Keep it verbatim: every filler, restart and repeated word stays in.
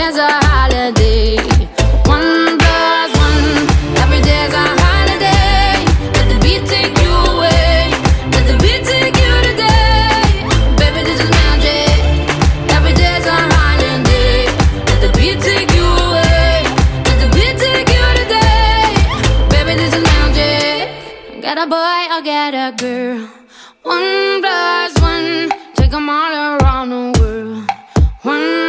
day's a holiday. One plus one, every day's a holiday. Let the beat take you away. Let the beat take you today. Baby, this is magic. Every day's a holiday. Let the beat take you away. Let the beat take you today. Baby, this is magic. Get a boy or get a girl. One plus one, take 'em all around the world. One